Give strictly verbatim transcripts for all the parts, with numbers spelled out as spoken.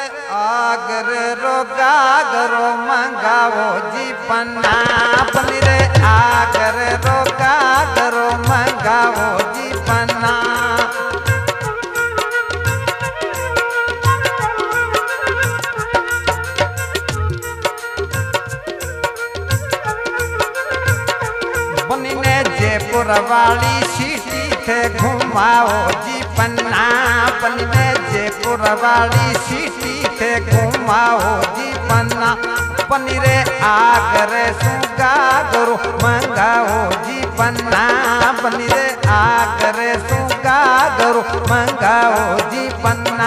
आगर रो गागरो मंगावो जी पन्ना बनी रे आगर रो गागरो मंगावो जी पन्ना। बनी ने जयपुर वाली सीटी थे घुमाओ जी पन्ना बनी ने जयपुर वाली सीटी थे घुमाओ जी पन्ना। बनी रे आगरे सुगागरो मंगाओ जी पन्ना बनी रे आगरे सुगागरो मंगाओ जी पन्ना।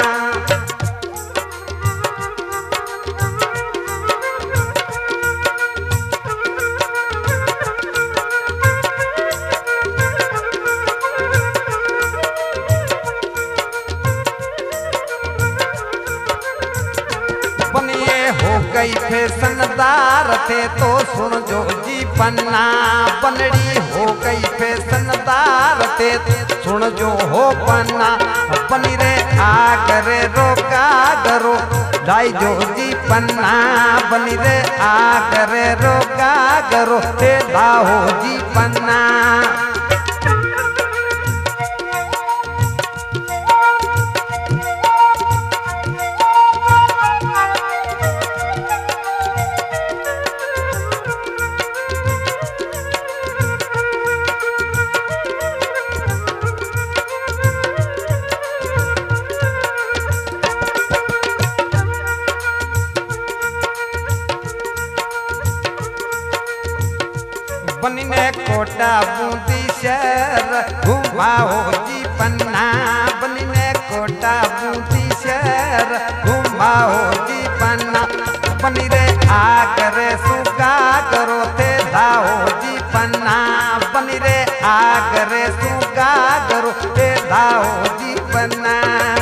गई फैशनदार थे तो सुन जो जी पन्ना बनड़ी हो गई फैशनदार थे सुन जो हो पन्ना। बनी रे आगरे रो गागरो लाई जो जी पन्ना बनी रे आगरे रो गागरो ते लाओ जी पन्ना। बनी ने कोटा बूंदी शहर घुमाओ जी पन्ना बनी ने कोटा बूंदी शहर घुमाओ जी पन्ना। बनी रे आगरे सुगागरो ते लाओ जी पन्ना बनी रे आगरे सुगागरो ते लाओ जी पन्ना।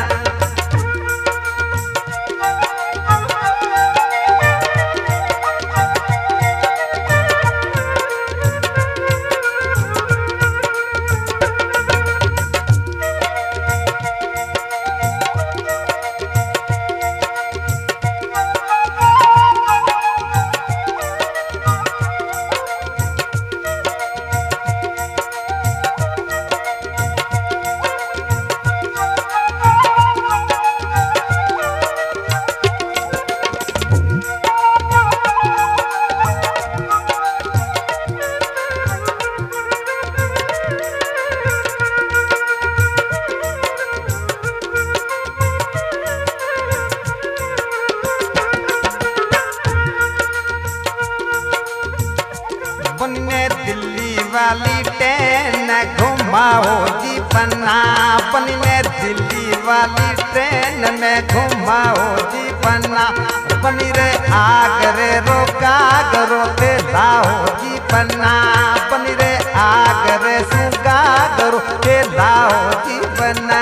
बनी ने दिल्ली वाली ट्रेन घुमाओ जी पन्ना बनी ने दिल्ली वाली ट्रेन में घुमाओ जी पन्ना। बनी रे आगरे रो गागरो ते लाओ जी पन्ना बनी रे आगरे सुगागरो ते लाओ जी पन्ना।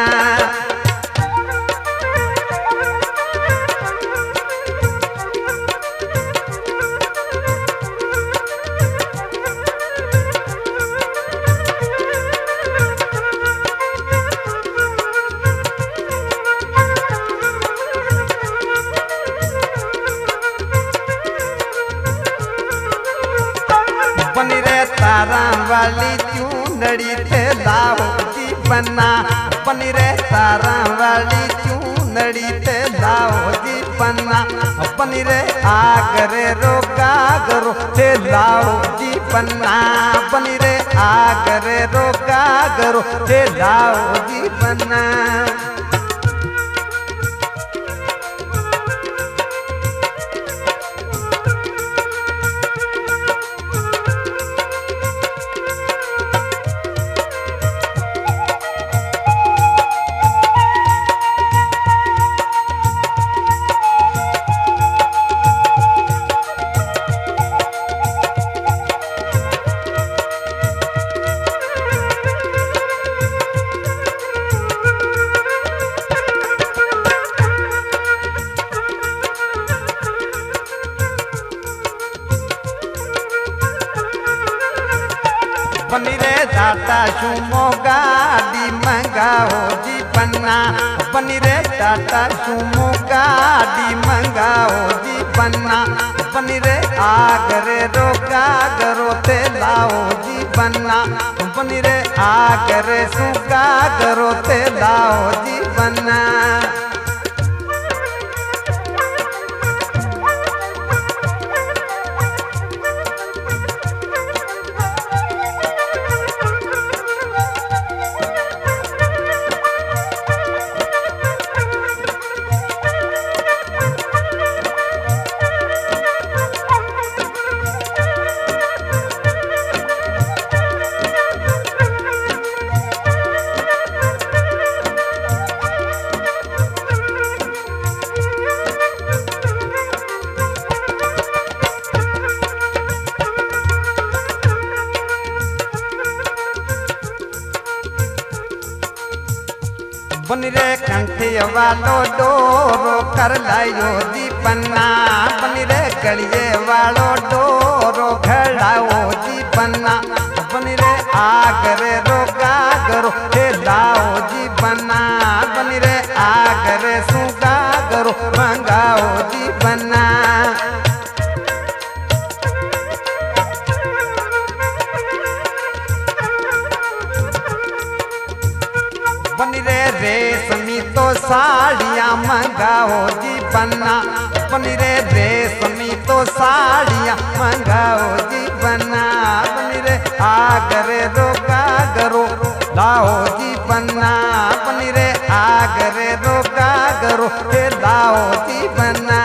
बनी रे तारा वाली चूनड़ी थे लाओ जी पन्ना बनी रे तारा वाली चूनड़ी थे लाओ जी पन्ना। बनी रे आगरे रो गागरो थे लाओ जी पन्ना बनी रे आगरे रो गागरो थे लाओ जी पन्ना। बनी रे दाता सुमो गाड़ी मंगाओ जी बन्ना बनी रे टाटा सुमो गाड़ी मंगाओ जी बन्ना बनी रे आगरे रोका गरो ते लाओ जी बन्ना बनी रे आगरे सुका गरो ते लाओ जी बन्ना बनी रे कंठे वालो डोरो कर लायो जी पन्ना बनी रे गलिए वालो डोरो घड़ाओ जी पन्ना बनी रे आगरे रोका गरो हे लाओ जी पन्ना बनी रे आगरे सुगा गरो मंगाओ जी पन्ना बनी रे रेशमी तो साड़ियाँ मंगाओ जी बन्ना बनी रे रेशमी तो साड़ियाँ मंगाओ जी बन्ना बनी रे आगरे रोका गरो लाओ जी बन्ना बनी रे आगरे रोका गरो हे लाओ जी बन्ना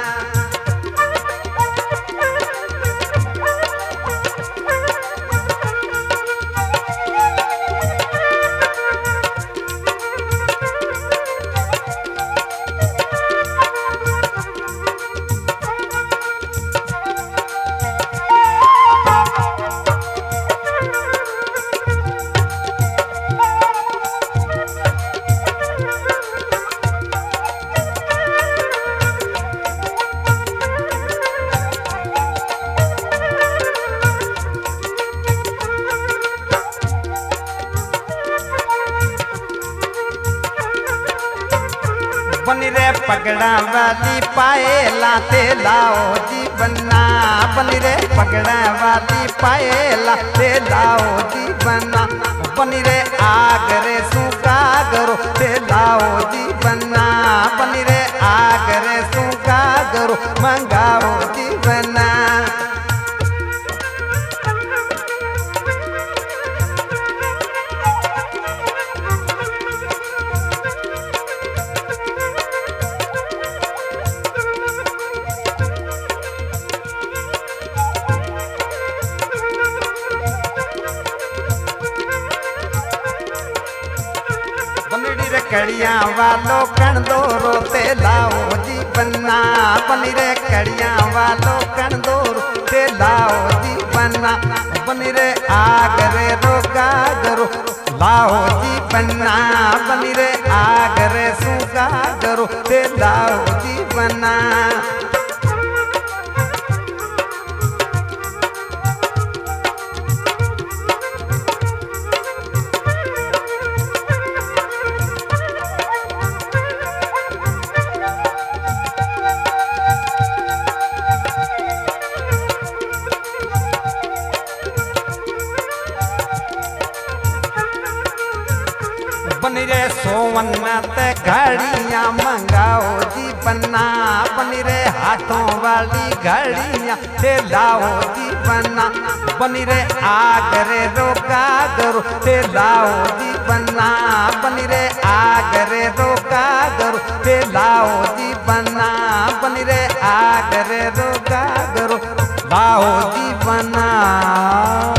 बनी रे पगड़ा वाली पायला ते लाओ जी बन्ना बनी रे पगड़ा वाली पायला ते लाओ जी बन्ना बनी रे आगरे सुका गरो ते लाओ जी बन्ना बनी रे आगरे सुका गरो मंगाओ जी बन्ना बनड़ी रे कड़िया वालो कण दो रोते लाओ जी बन्ना बनी रे कड़िया वालो कण दो रोते लाओ जी बन्ना बनी रे आगरे रोका गरो लाओ जी बन्ना बनी रे आगरे सुका गरो ते लाओ जी बन्ना बनी रे सोवन ते घड़ियाँ मंगाओ जी बन्ना बनी रे हाथों वाली घड़ियाँ ते लाओ जी बन्ना बनी रे आगरे रोका गरो ते लाओ जी बन्ना बनी रे आगरे रोका गरो ते लाओ जी बन्ना बनी रे आगरे रोका गरो लाओ जी बन्ना।